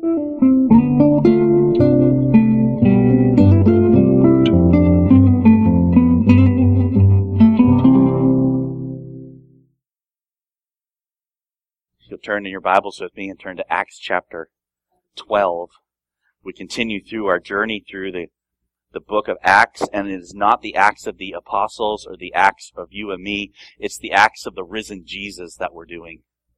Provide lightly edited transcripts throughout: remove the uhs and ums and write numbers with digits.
You'll turn in your Bibles with me and turn to Acts chapter 12. We continue through our journey through the book of Acts, and it is not the Acts of the apostles or the Acts of you and me. It's the Acts of the risen Jesus that we're doing.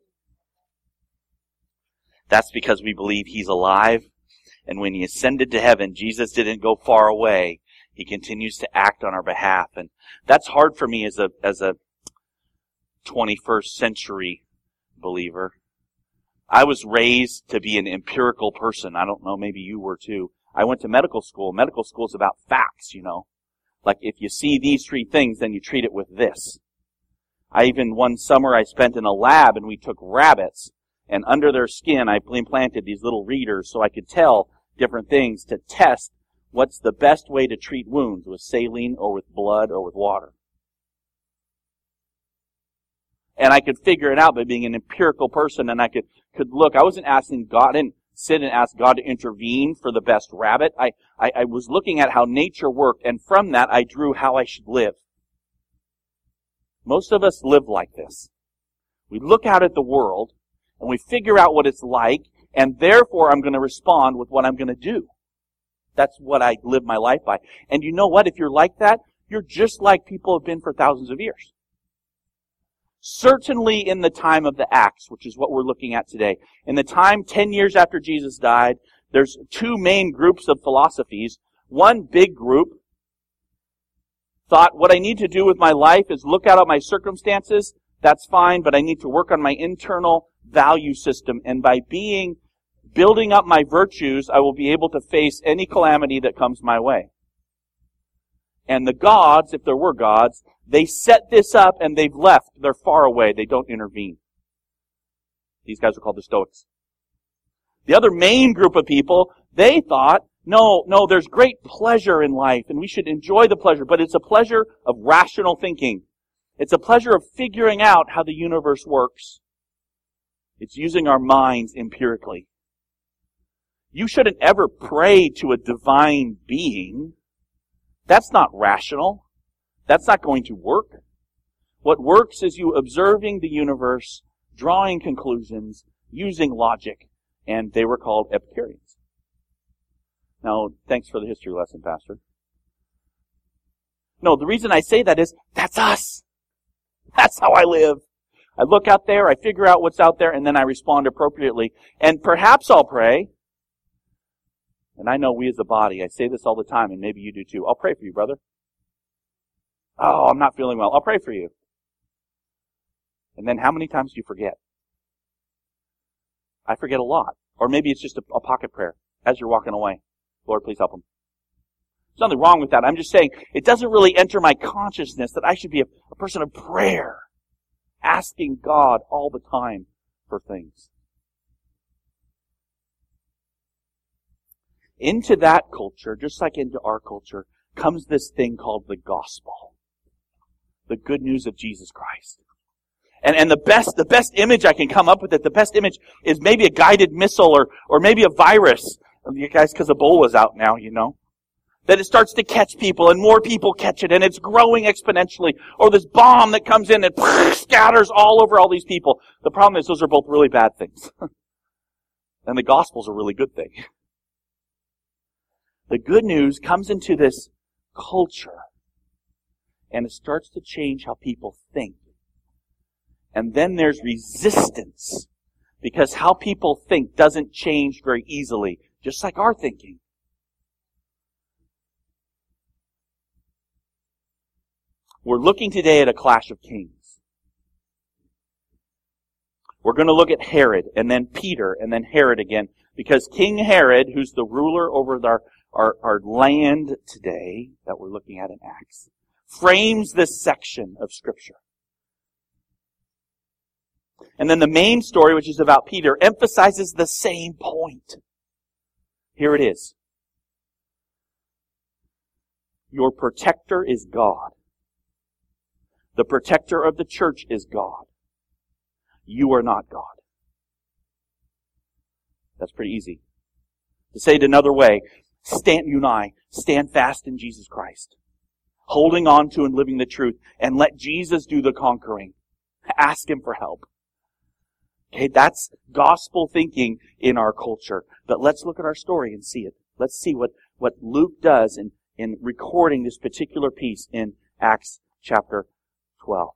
That's because we believe He's alive, and when He ascended to heaven, Jesus didn't go far away. He continues to act on our behalf, and that's hard for me as a 21st century believer. I was raised to be an empirical person. I don't know, maybe you were too. I went to medical school. Medical school is about facts, you know. Like if you see these three things, then you treat it with this. One summer I spent in a lab and we took rabbits, and under their skin I implanted these little readers so I could tell different things to test what's the best way to treat wounds, with saline or with blood or with water. And I could figure it out by being an empirical person, and I could look. I wasn't asking God, I didn't sit and ask God to intervene for the best rabbit. I was looking at how nature worked, and from that I drew how I should live. Most of us live like this. We look out at the world, and we figure out what it's like, and therefore I'm going to respond with what I'm going to do. That's what I live my life by. And you know what? If you're like that, you're just like people have been for thousands of years. Certainly in the time of the Acts, which is what we're looking at today. In the time 10 years after Jesus died, there's two main groups of philosophies. One big group thought, what I need to do with my life is look out at my circumstances. That's fine, but I need to work on my internal value system. And by building up my virtues, I will be able to face any calamity that comes my way. And the gods, if there were gods, they set this up and they've left. They're far away. They don't intervene. These guys are called the Stoics. The other main group of people, they thought, no, there's great pleasure in life and we should enjoy the pleasure, but it's a pleasure of rational thinking. It's a pleasure of figuring out how the universe works. It's using our minds empirically. You shouldn't ever pray to a divine being. That's not rational. That's not going to work. What works is you observing the universe, drawing conclusions, using logic, and they were called Epicureans. Now, thanks for the history lesson, Pastor. No, the reason I say that is, that's us. That's how I live. I look out there, I figure out what's out there, and then I respond appropriately. And perhaps I'll pray. And I know we as a body, I say this all the time, and maybe you do too. I'll pray for you, brother. Oh, I'm not feeling well. I'll pray for you. And then how many times do you forget? I forget a lot. Or maybe it's just a pocket prayer as you're walking away. Lord, please help them. There's nothing wrong with that. I'm just saying it doesn't really enter my consciousness that I should be a person of prayer, asking God all the time for things. Into that culture, just like into our culture, comes this thing called the gospel. The good news of Jesus Christ. And the best image I can come up with, the best image is maybe a guided missile or maybe a virus. You guys, because Ebola's out now, you know. That it starts to catch people and more people catch it and it's growing exponentially. Or this bomb that comes in and scatters all over all these people. The problem is those are both really bad things. And the gospel's a really good thing. The good news comes into this culture and it starts to change how people think. And then there's resistance because how people think doesn't change very easily, just like our thinking. We're looking today at a clash of kings. We're going to look at Herod and then Peter and then Herod again because King Herod, who's the ruler over our land today that we're looking at in Acts, frames this section of Scripture. And then the main story, which is about Peter, emphasizes the same point. Here it is. Your protector is God. The protector of the church is God. You are not God. That's pretty easy. To say it another way, you and I, stand fast in Jesus Christ. Holding on to and living the truth. And let Jesus do the conquering. Ask Him for help. Okay, that's gospel thinking in our culture. But let's look at our story and see it. Let's see what Luke does in recording this particular piece in Acts chapter 12.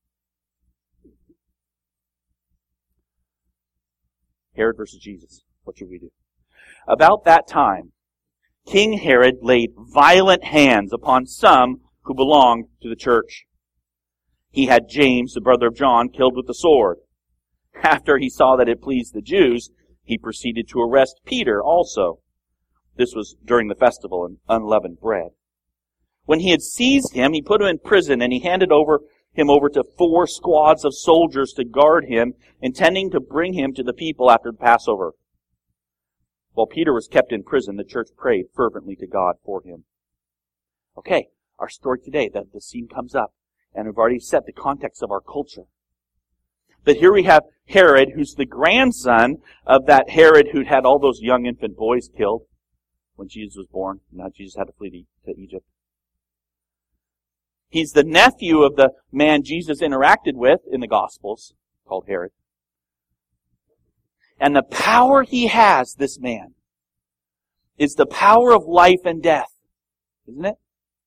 Herod versus Jesus. What should we do? About that time, King Herod laid violent hands upon some who belonged to the church. He had James, the brother of John, killed with the sword. After he saw that it pleased the Jews, he proceeded to arrest Peter also. This was during the festival of unleavened bread. When he had seized him, he put him in prison, and he handed him over to 4 squads of soldiers to guard him, intending to bring him to the people after the Passover. While Peter was kept in prison, the church prayed fervently to God for him. Okay, our story today, the scene comes up, and we've already set the context of our culture. But here we have Herod, who's the grandson of that Herod who'd had all those young infant boys killed when Jesus was born. Now Jesus had to flee to Egypt. He's the nephew of the man Jesus interacted with in the Gospels, called Herod. And the power he has, this man, is the power of life and death. Isn't it?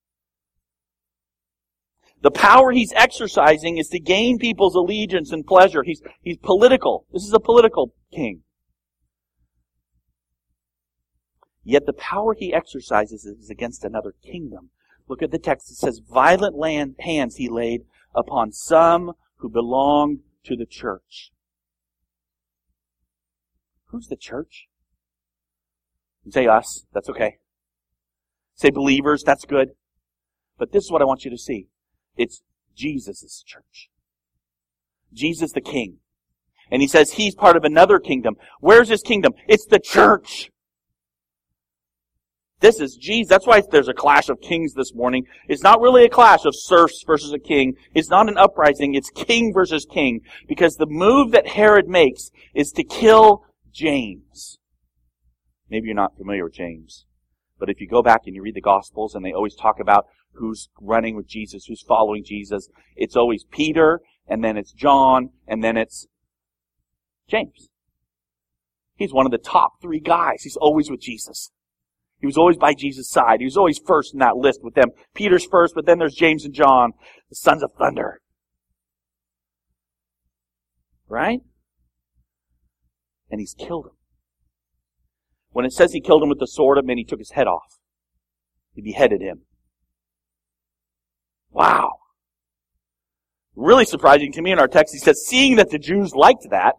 The power he's exercising is to gain people's allegiance and pleasure. He's political. This is a political king. Yet the power he exercises is against another kingdom. Look at the text. It says, violent hands he laid upon some who belonged to the church. Who's the church? You say us. That's okay. Say believers. That's good. But this is what I want you to see. It's Jesus' church. Jesus the King. And he says he's part of another kingdom. Where's his kingdom? It's the church. This is Jesus. That's why there's a clash of kings this morning. It's not really a clash of serfs versus a king. It's not an uprising. It's king versus king. Because the move that Herod makes is to kill James. Maybe you're not familiar with James. But if you go back and you read the Gospels, and they always talk about who's running with Jesus, who's following Jesus, it's always Peter, and then it's John, and then it's James. He's one of the top 3 guys. He's always with Jesus. He was always by Jesus' side. He was always first in that list with them. Peter's first, but then there's James and John, the sons of thunder. Right? And he's killed him. When it says he killed him with the sword, it meant he took his head off. He beheaded him. Wow. Really surprising to me in our text, he says, seeing that the Jews liked that.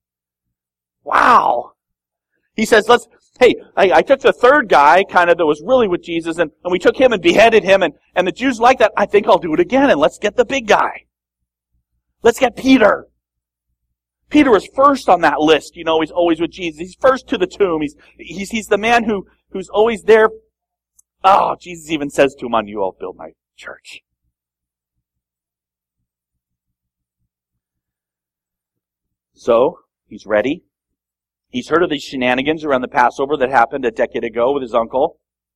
Wow. He says, I took the third guy, kind of, that was really with Jesus, and we took him and beheaded him, and the Jews like that. I think I'll do it again, and let's get the big guy. Let's get Peter. Peter was first on that list, he's always with Jesus. He's first to the tomb. He's the man who's always there. Oh, Jesus even says to him, on you I'll build my church. So, he's ready. He's heard of these shenanigans around the Passover that happened a decade ago with his uncle.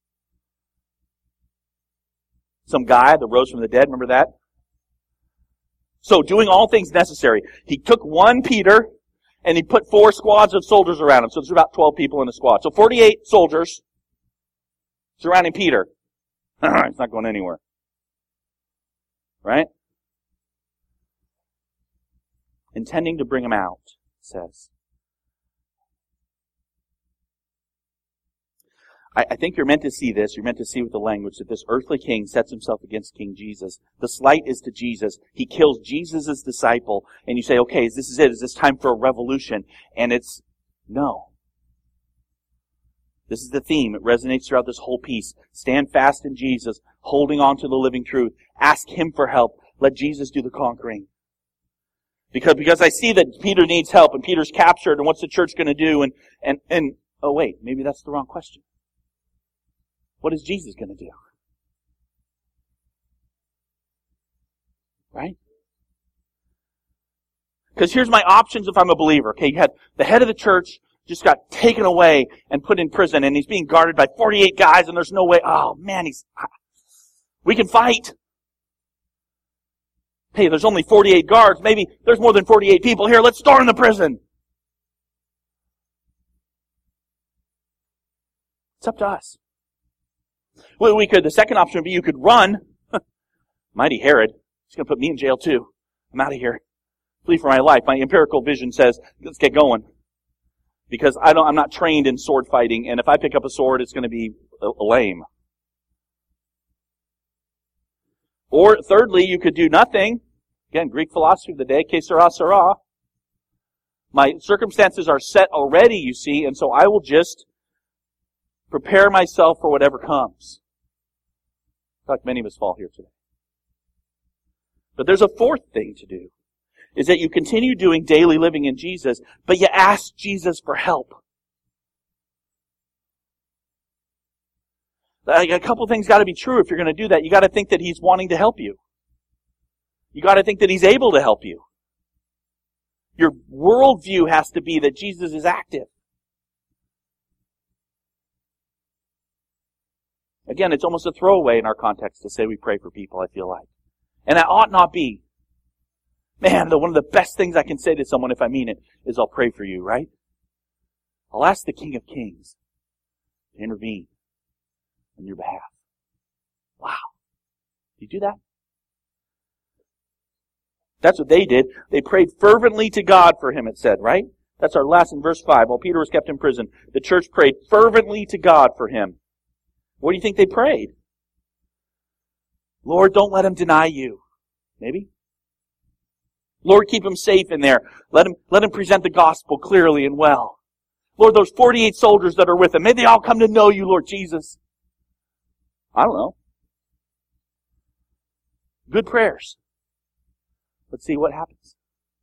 Some guy that rose from the dead, remember that? So, doing all things necessary, he took one Peter, and he put 4 squads of soldiers around him. So there's about 12 people in the squad. So 48 soldiers surrounding Peter. He's not going anywhere. Right? Intending to bring him out, it says. I think you're meant to see this. You're meant to see with the language that this earthly king sets himself against King Jesus. The slight is to Jesus. He kills Jesus' disciple. And you say, okay, this is it. Is this time for a revolution? And it's, no. This is the theme. It resonates throughout this whole piece. Stand fast in Jesus, holding on to the living truth. Ask Him for help. Let Jesus do the conquering. Because I see that Peter needs help, and Peter's captured, and what's the church going to do? And oh wait, maybe that's the wrong question. What is Jesus going to do? Right? Because here's my options if I'm a believer. Okay, you had the head of the church, just got taken away and put in prison, and he's being guarded by 48 guys, and there's no way. Oh man, we can fight. Hey, there's only 48 guards. Maybe there's more than 48 people here. Let's storm the prison. It's up to us. Well, the second option would be you could run. Mighty Herod. He's going to put me in jail too. I'm out of here. Flee for my life. My empirical vision says, let's get going. Because I'm not trained in sword fighting, and if I pick up a sword, it's going to be lame. Or thirdly, you could do nothing. Again, Greek philosophy of the day, que sera, sera. My circumstances are set already, you see, and so I will just prepare myself for whatever comes. Like many of us fall here today. But there's a fourth thing to do, is that you continue doing daily living in Jesus, but you ask Jesus for help. A couple things got to be true if you're going to do that. You got to think that He's wanting to help you. You got to think that He's able to help you. Your worldview has to be that Jesus is active. Again, it's almost a throwaway in our context to say we pray for people, I feel like. And that ought not be. Man, one of the best things I can say to someone if I mean it is I'll pray for you, right? I'll ask the King of Kings to intervene on your behalf. Wow. Do you do that? That's what they did. They prayed fervently to God for him, it said, right? That's our last in verse 5. While Peter was kept in prison, the church prayed fervently to God for him. What do you think they prayed? Lord, don't let him deny you. Maybe. Lord, keep him safe in there. Let him present the gospel clearly and well. Lord, those 48 soldiers that are with him, may they all come to know you, Lord Jesus. I don't know. Good prayers. Let's see what happens.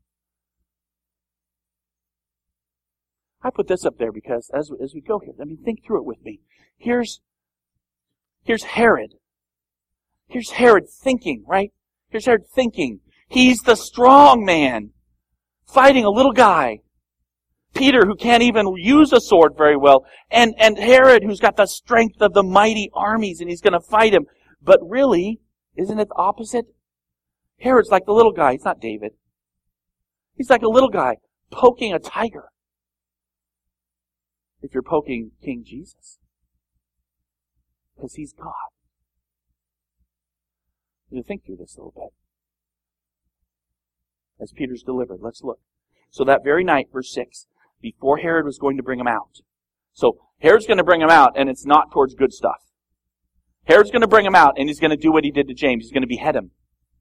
I put this up there because as we go here, think through it with me. Here's Herod. Here's Herod thinking, right? Here's Herod thinking. He's the strong man fighting a little guy. Peter, who can't even use a sword very well. And Herod, who's got the strength of the mighty armies, and he's going to fight him. But really, isn't it the opposite? Herod's like the little guy. He's not David. He's like a little guy poking a tiger. If you're poking King Jesus. Because he's God. You think through this a little bit. As Peter's delivered, let's look. So that very night, verse 6, before Herod was going to bring him out. So Herod's going to bring him out, and it's not towards good stuff. Herod's going to bring him out, and he's going to do what he did to James. He's going to behead him.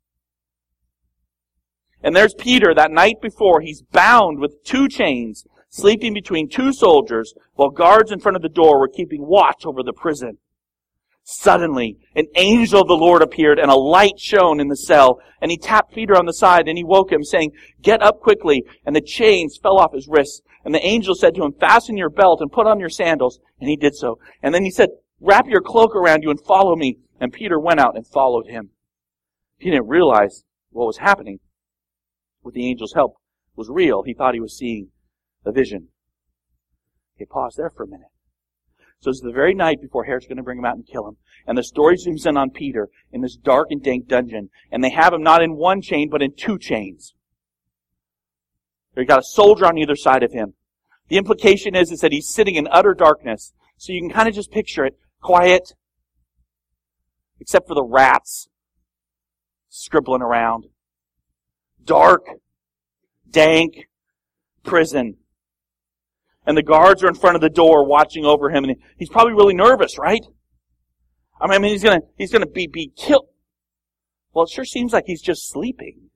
And there's Peter, that night before, he's bound with 2 chains, sleeping between 2 soldiers, while guards in front of the door were keeping watch over the prison. Suddenly, an angel of the Lord appeared, and a light shone in the cell. And he tapped Peter on the side, and he woke him, saying, "Get up quickly." And the chains fell off his wrists. And the angel said to him, "Fasten your belt and put on your sandals." And he did so. And then he said, "Wrap your cloak around you and follow me." And Peter went out and followed him. He didn't realize what was happening with the angel's help was real. He thought he was seeing a vision. Okay, pause there for a minute. So it's the very night before Herod's going to bring him out and kill him. And the story zooms in on Peter in this dark and dank dungeon. And they have him not in 1 chain, but in 2 chains. They've got a soldier on either side of him. The implication is that he's sitting in utter darkness. So you can kind of just picture it. Quiet. Except for the rats scribbling around. Dark. Dank. Prison. And the guards are in front of the door watching over him. And he's probably really nervous, right? I mean, he's gonna be killed. Well, it sure seems like he's just sleeping.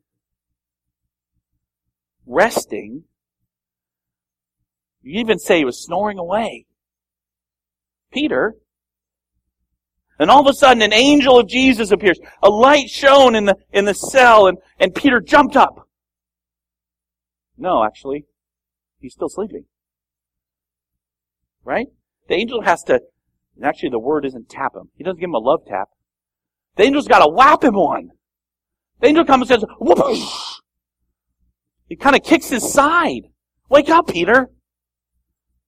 Resting. You even say he was snoring away. Peter. And all of a sudden, an angel of Jesus appears. A light shone in the cell, and Peter jumped up. No, actually, he's still sleeping. Right? The angel has to, actually the word isn't tap him. He doesn't give him a love tap. The angel's got to whap him one. The angel comes and says, whoosh! He kind of kicks his side. Wake up, Peter.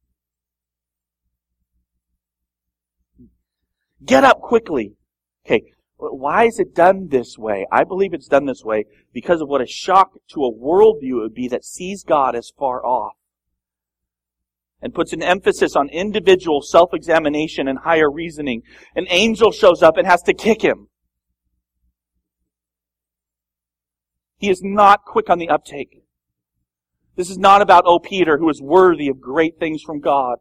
Get up quickly. Okay, why is it done this way? I believe it's done this way because of what a shock to a worldview it would be that sees God as far off and puts an emphasis on individual self-examination and higher reasoning. An angel shows up and has to kick him. He is not quick on the uptake. This is not about, oh, Peter, who is worthy of great things from God.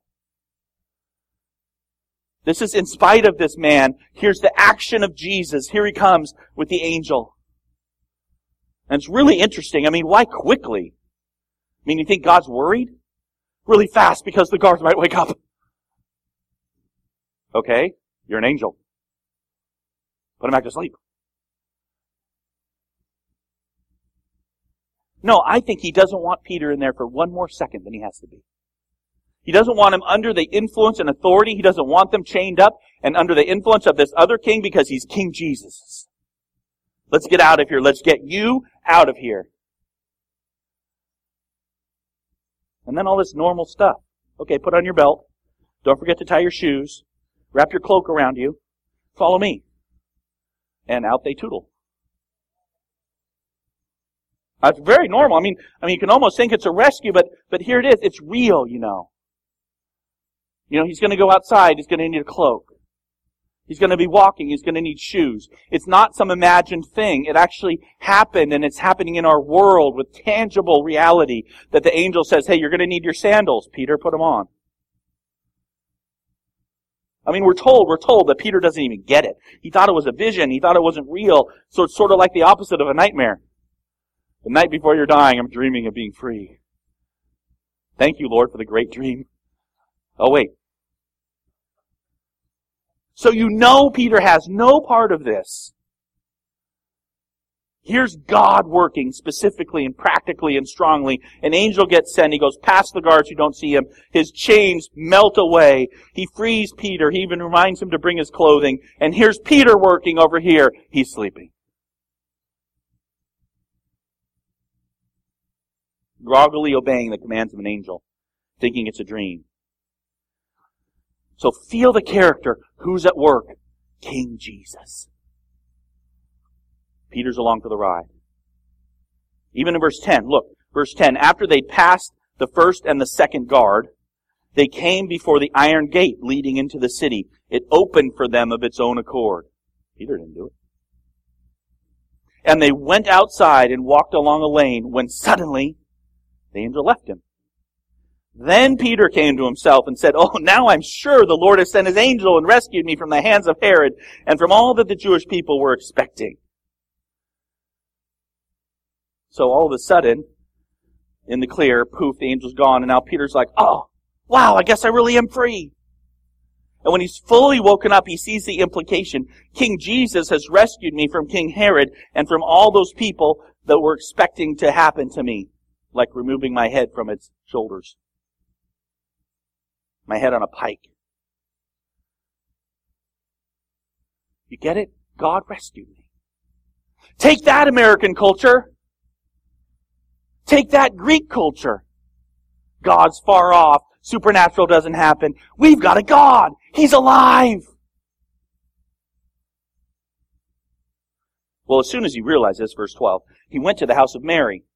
This is in spite of this man. Here's the action of Jesus. Here he comes with the angel. And it's really interesting. I mean, why quickly? I mean, you think God's worried? Really fast because the guards might wake up. Okay, you're an angel. Put him back to sleep. No, I think he doesn't want Peter in there for one more second than he has to be. He doesn't want him under the influence and authority. He doesn't want them chained up and under the influence of this other king because he's King Jesus. Let's get out of here. Let's get you out of here. And then all this normal stuff. Okay, put on your belt. Don't forget to tie your shoes. Wrap your cloak around you. Follow me. And out they tootle. It's very normal. I mean, you can almost think it's a rescue, but here it is. It's real, you know. You know, he's going to go outside. He's going to need a cloak. He's going to be walking. He's going to need shoes. It's not some imagined thing. It actually happened, and it's happening in our world with tangible reality that the angel says, hey, you're going to need your sandals, Peter. Put them on. I mean, we're told that Peter doesn't even get it. He thought it was a vision. He thought it wasn't real. So it's sort of like the opposite of a nightmare. The night before you're dying, I'm dreaming of being free. Thank you, Lord, for the great dream. Oh, wait. So you know Peter has no part of this. Here's God working specifically and practically and strongly. An angel gets sent. He goes past the guards who don't see him. His chains melt away. He frees Peter. He even reminds him to bring his clothing. And here's Peter working over here. He's sleeping. Groggily obeying the commands of an angel, thinking it's a dream. So feel the character. Who's at work? King Jesus. Peter's along for the ride. Even in verse 10, look, verse 10, after they'd passed the first and the second guard, they came before the iron gate leading into the city. It opened for them of its own accord. Peter didn't do it. And they went outside and walked along a lane when suddenly the angel left him. Then Peter came to himself and said, oh, now I'm sure the Lord has sent his angel and rescued me from the hands of Herod and from all that the Jewish people were expecting. So all of a sudden, in the clear, poof, the angel's gone, and now Peter's like, oh, wow, I guess I really am free. And when he's fully woken up, he sees the implication. King Jesus has rescued me from King Herod and from all those people that were expecting to happen to me, like removing my head from its shoulders. My head on a pike. You get it? God rescued me. Take that, American culture. Take that, Greek culture. God's far off. Supernatural doesn't happen. We've got a God. He's alive. Well, as soon as he realized this, verse 12, he went to the house of Mary,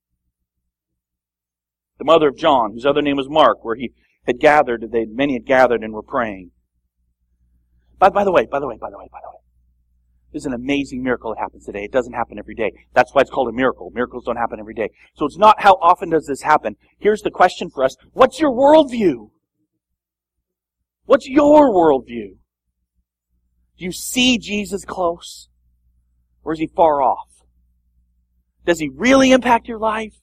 the mother of John, whose other name was Mark, where he had gathered, many had gathered and were praying. By the way, there's an amazing miracle that happens today. It doesn't happen every day. That's why it's called a miracle. Miracles don't happen every day. So it's not how often does this happen. Here's the question for us. What's your worldview? What's your worldview? Do you see Jesus close? Or is he far off? Does he really impact your life?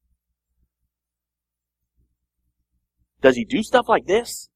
Does he do stuff like this?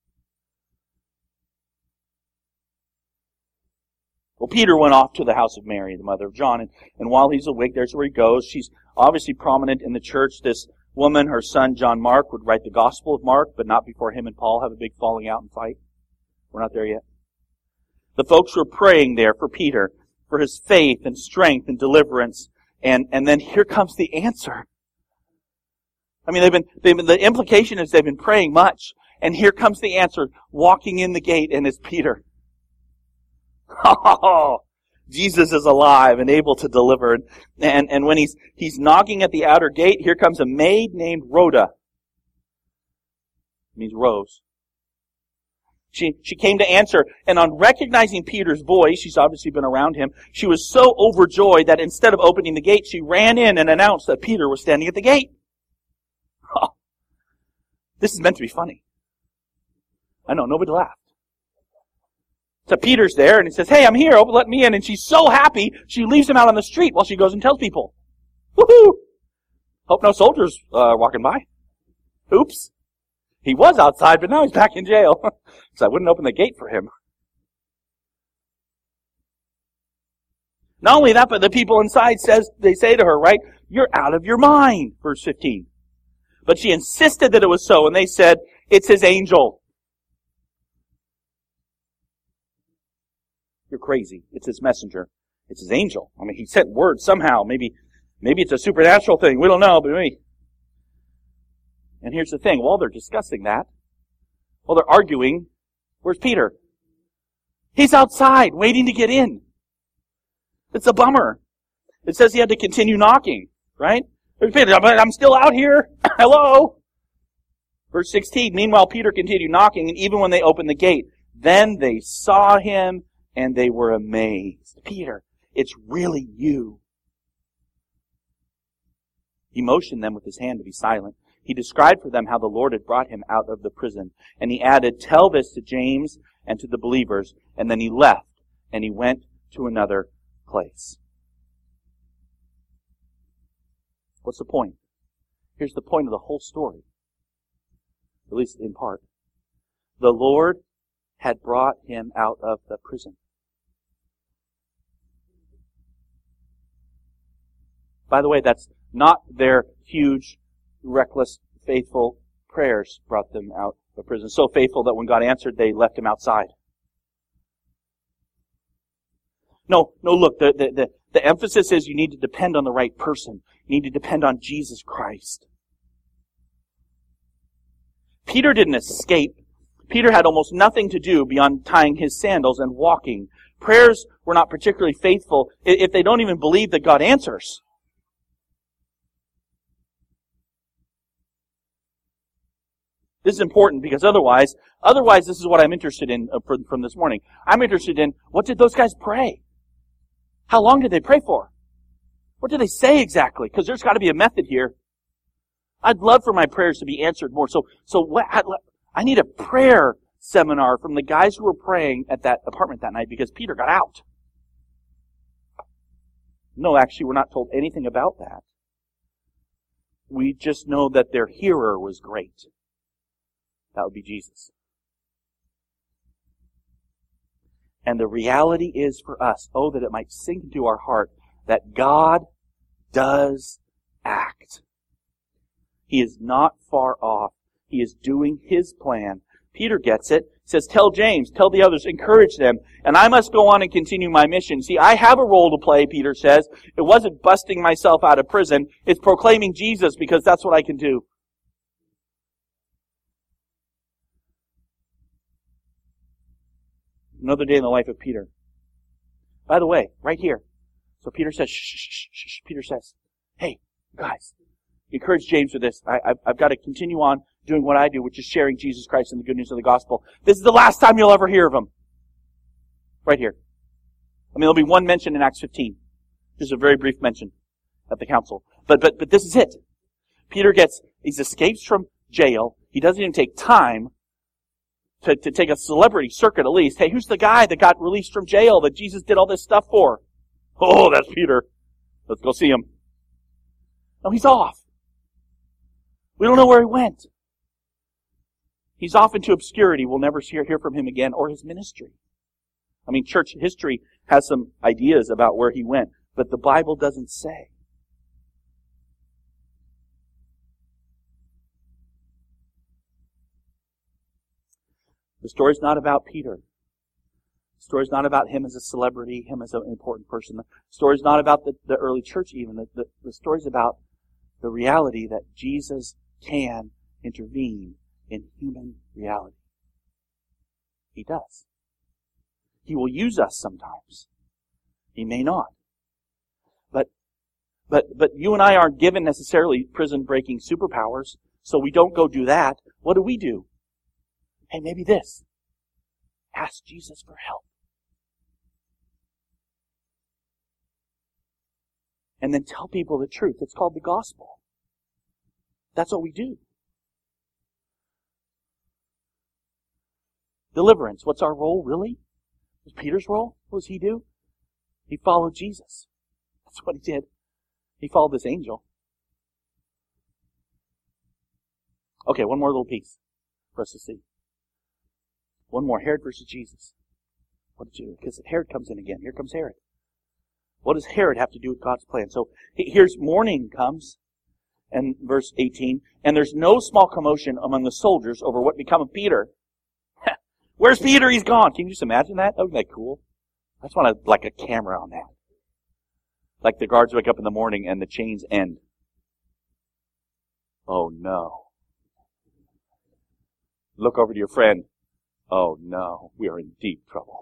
Well, Peter went off to the house of Mary, the mother of John, and while he's awake, there's where he goes. She's obviously prominent in the church. This woman, her son John Mark, would write the Gospel of Mark, but not before him and Paul have a big falling out and fight. We're not there yet. The folks were praying there for Peter, for his faith and strength and deliverance, and then here comes the answer. I mean, the implication is they've been praying much, and here comes the answer, walking in the gate, and it's Peter. Oh, Jesus is alive and able to deliver. And when he's knocking at the outer gate, here comes a maid named Rhoda. It means rose. She came to answer, and on recognizing Peter's voice, she's obviously been around him, she was so overjoyed that instead of opening the gate, she ran in and announced that Peter was standing at the gate. Oh, this is meant to be funny. I know, nobody laughed. So Peter's there, and he says, "Hey, I'm here, let me in." And she's so happy, she leaves him out on the street while she goes and tells people. Woohoo! Hope no soldiers walking by. Oops. He was outside, but now he's back in jail. So I wouldn't open the gate for him. Not only that, but the people inside they say to her, right, "You're out of your mind," verse 15. But she insisted that it was so, and they said, "It's his angel." You're crazy. It's his messenger. It's his angel. I mean, he sent word somehow. Maybe it's a supernatural thing. We don't know, but maybe. And here's the thing. While they're discussing that, while they're arguing, where's Peter? He's outside, waiting to get in. It's a bummer. It says he had to continue knocking, right? There's Peter, "I'm still out here. Hello." Verse 16, meanwhile, Peter continued knocking, and even when they opened the gate, then they saw him, and they were amazed. "Peter, it's really you." He motioned them with his hand to be silent. He described for them how the Lord had brought him out of the prison. And he added, "Tell this to James and to the believers." And then he left, and he went to another place. What's the point? Here's the point of the whole story, at least in part. The Lord had brought him out of the prison. By the way, that's not their huge, reckless, faithful prayers brought them out of prison. So faithful that when God answered, they left him outside. No, look, the emphasis is you need to depend on the right person. You need to depend on Jesus Christ. Peter didn't escape. Peter had almost nothing to do beyond tying his sandals and walking. Prayers were not particularly faithful if they don't even believe that God answers. This is important because otherwise this is what I'm interested in from this morning. I'm interested in, what did those guys pray? How long did they pray for? What did they say exactly? Because there's got to be a method here. I'd love for my prayers to be answered more. So I need a prayer seminar from the guys who were praying at that apartment that night because Peter got out. No, actually, we're not told anything about that. We just know that their hearer was great. That would be Jesus. And the reality is for us, oh, that it might sink into our heart, that God does act. He is not far off. He is doing His plan. Peter gets it. Says, "Tell James, tell the others, encourage them. And I must go on and continue my mission." See, I have a role to play, Peter says. It wasn't busting myself out of prison. It's proclaiming Jesus because that's what I can do. Another day in the life of Peter. By the way, right here. So Peter says, shh. Peter says, "Hey, guys, encourage James with this. I've got to continue on doing what I do, which is sharing Jesus Christ and the good news of the gospel. This is the last time you'll ever hear of him." Right here. I mean, there'll be one mention in Acts 15. Just a very brief mention at the council. But this is it. Peter he escapes from jail. He doesn't even take time to take a celebrity circuit at least. Hey, who's the guy that got released from jail that Jesus did all this stuff for? Oh, that's Peter. Let's go see him. No, he's off. We don't know where he went. He's off into obscurity. We'll never hear from him again or his ministry. I mean, church history has some ideas about where he went, but the Bible doesn't say. The story's not about Peter. The story's not about him as a celebrity, him as an important person. The story's not about the early church even. The story's about the reality that Jesus can intervene in human reality. He does. He will use us sometimes. He may not. But you and I aren't given necessarily prison-breaking superpowers, so we don't go do that. What do? Hey, maybe this. Ask Jesus for help. And then tell people the truth. It's called the gospel. That's what we do. Deliverance. What's our role, really? Was Peter's role? What does he do? He followed Jesus. That's what he did. He followed this angel. Okay, one more little piece for us to see. One more. Herod versus Jesus. What did you do? Because Herod comes in again. Here comes Herod. What does Herod have to do with God's plan? So here's morning comes, and verse 18, and there's no small commotion among the soldiers over what become of Peter. Where's Peter? He's gone. Can you just imagine that? That would be cool. I just want like a camera on that. Like the guards wake up in the morning and the chains end. Oh no. Look over to your friend. Oh no, we are in deep trouble.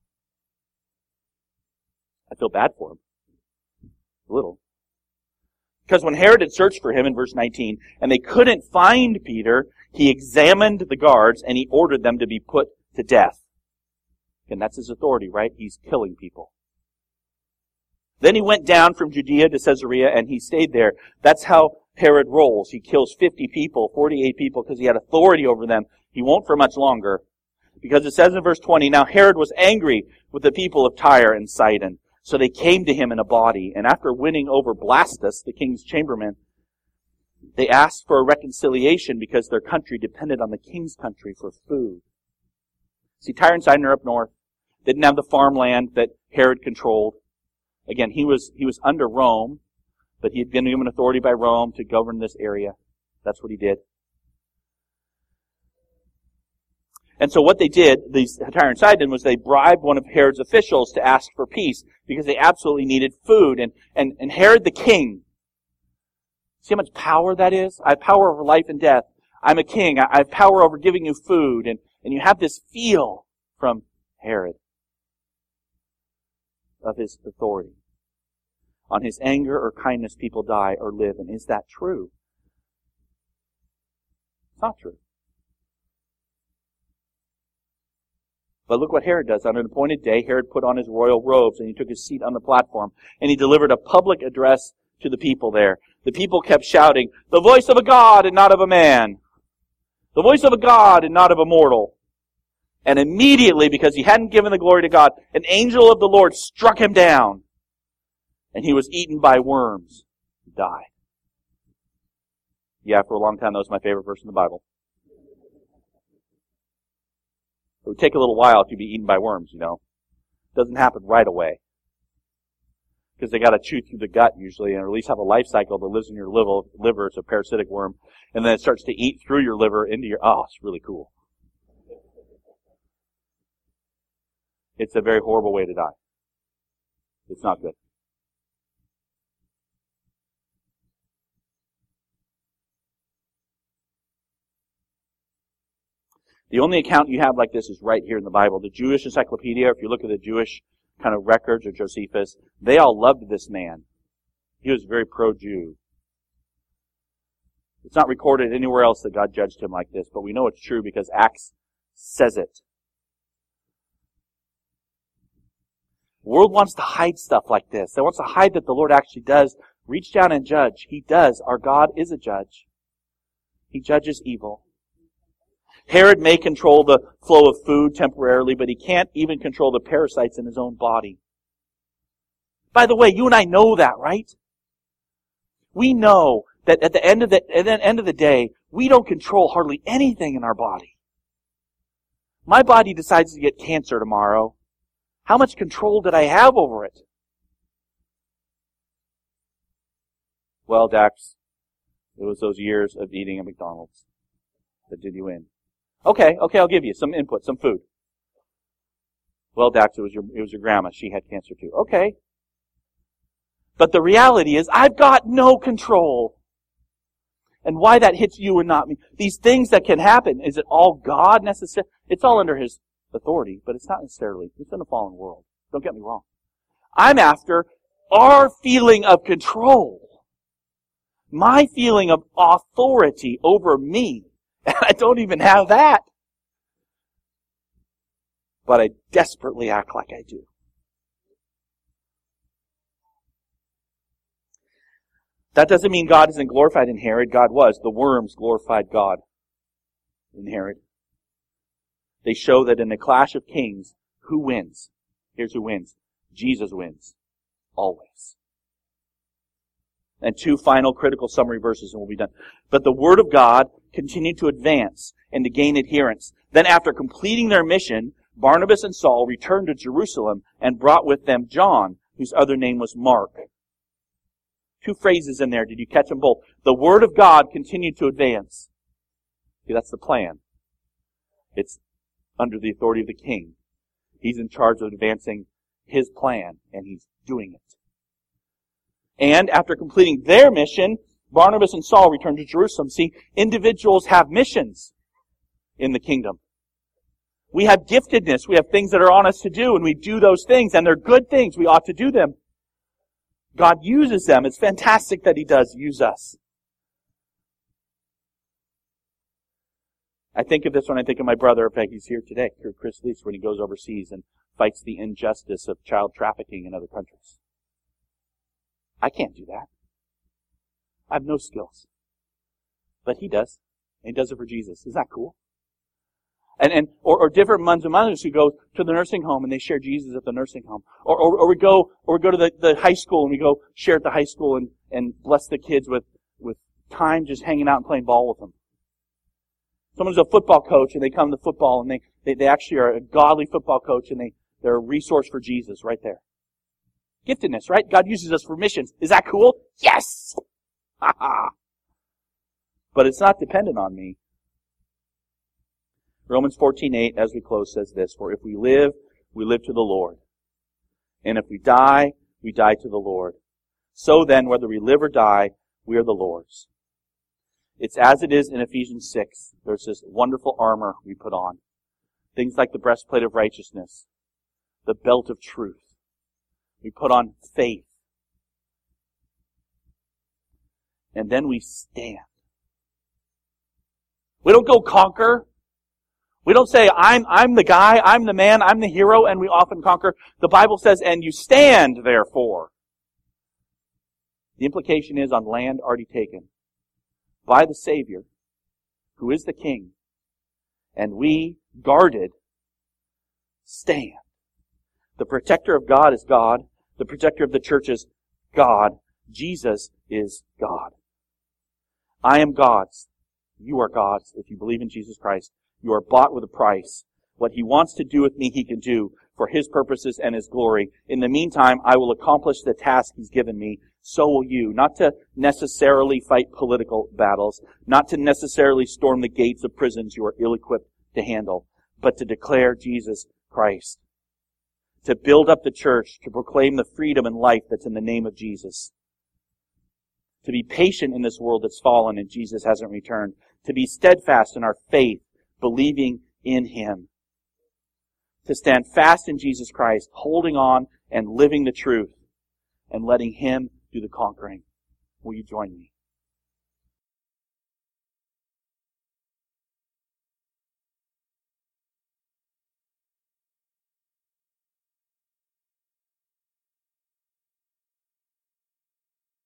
I feel bad for him. A little. Because when Herod had searched for him in verse 19, and they couldn't find Peter, he examined the guards and he ordered them to be put to death. And that's his authority, right? He's killing people. Then he went down from Judea to Caesarea and he stayed there. That's how Herod rolls. He kills 50 people, 48 people, because he had authority over them. He won't for much longer. Because it says in verse 20, now Herod was angry with the people of Tyre and Sidon. So they came to him in a body. And after winning over Blastus, the king's chamberlain, they asked for a reconciliation because their country depended on the king's country for food. See, Tyre and Sidon are up north. They didn't have the farmland that Herod controlled. Again, he was under Rome, but he had been given authority by Rome to govern this area. That's what he did. And so what they did, these Tyre and Sidon, was they bribed one of Herod's officials to ask for peace because they absolutely needed food. And Herod the king, see how much power that is? I have power over life and death. I'm a king. I have power over giving you food. And you have this feel from Herod of his authority. On his anger or kindness, people die or live. And is that true? It's not true. But look what Herod does. On an appointed day, Herod put on his royal robes and he took his seat on the platform. And he delivered a public address to the people there. The people kept shouting, the voice of a God and not of a man. The voice of a God and not of a mortal. And immediately, because he hadn't given the glory to God, an angel of the Lord struck him down. And he was eaten by worms. He died. Yeah, for a long time that was my favorite verse in the Bible. It would take a little while to be eaten by worms, you know. It doesn't happen right away. Because they got to chew through the gut usually, and at least have a life cycle that lives in your liver. It's a parasitic worm. And then it starts to eat through your liver into your... Oh, it's really cool. It's a very horrible way to die. It's not good. The only account you have like this is right here in the Bible. The Jewish Encyclopedia, if you look at the Jewish kind of records or Josephus, they all loved this man. He was very pro-Jew. It's not recorded anywhere else that God judged him like this, but we know it's true because Acts says it. The world wants to hide stuff like this. It wants to hide that the Lord actually does reach down and judge. He does. Our God is a judge. He judges evil. Herod may control the flow of food temporarily, but he can't even control the parasites in his own body. By the way, you and I know that, right? We know that at the end of the day, we don't control hardly anything in our body. My body decides to get cancer tomorrow. How much control did I have over it? Well, Dax, it was those years of eating at McDonald's that did you in. Okay, I'll give you some input, some food. Well, Dax, it was your grandma. She had cancer too. Okay. But the reality is, I've got no control. And why that hits you and not me. These things that can happen, is it all God necessarily? It's all under His authority, but it's not necessarily. It's in a fallen world. Don't get me wrong. I'm after our feeling of control. My feeling of authority over me. And I don't even have that. But I desperately act like I do. That doesn't mean God isn't glorified in Herod. God was. The worms glorified God in Herod. They show that in the clash of kings, who wins? Here's who wins. Jesus wins. Always. And two final critical summary verses and we'll be done. But the Word of God continued to advance and to gain adherents. Then after completing their mission, Barnabas and Saul returned to Jerusalem and brought with them John, whose other name was Mark. Two phrases in there. Did you catch them both? The Word of God continued to advance. See, that's the plan. It's under the authority of the king. He's in charge of advancing his plan, and he's doing it. And after completing their mission, Barnabas and Saul returned to Jerusalem. See, individuals have missions in the kingdom. We have giftedness. We have things that are on us to do, and we do those things, and they're good things. We ought to do them. God uses them. It's fantastic that He does use us. I think of this when I think of my brother. In fact, he's here today, Chris Lees, when he goes overseas and fights the injustice of child trafficking in other countries. I can't do that. I have no skills. But he does. And he does it for Jesus. Isn't that cool? Or different mothers and mothers who go to the nursing home and they share Jesus at the nursing home. Or we go to the high school and we go share at the high school and bless the kids with time just hanging out and playing ball with them. Someone's a football coach and they come to football and they actually are a godly football coach and they're a resource for Jesus right there. Giftedness, right? God uses us for missions. Is that cool? Yes! Ha ha! But it's not dependent on me. Romans 14:8, as we close, says this, "For if we live to the Lord. And if we die to the Lord. So then, whether we live or die, we are the Lord's." It's as it is in Ephesians 6. There's this wonderful armor we put on. Things like the breastplate of righteousness, the belt of truth. We put on faith. And then we stand. We don't go conquer. We don't say, I'm the guy, I'm the man, I'm the hero, and we often conquer. The Bible says, and you stand, therefore. The implication is on land already taken by the Savior, who is the King, and we, guarded, stand. The protector of God is God. The protector of the church is God. Jesus is God. I am God's. You are God's if you believe in Jesus Christ. You are bought with a price. What He wants to do with me, He can do for His purposes and His glory. In the meantime, I will accomplish the task He's given me. So will you. Not to necessarily fight political battles. Not to necessarily storm the gates of prisons you are ill-equipped to handle. But to declare Jesus Christ. To build up the church. To proclaim the freedom and life that's in the name of Jesus. To be patient in this world that's fallen and Jesus hasn't returned. To be steadfast in our faith, believing in Him. To stand fast in Jesus Christ, holding on and living the truth, and letting Him do the conquering. Will you join me?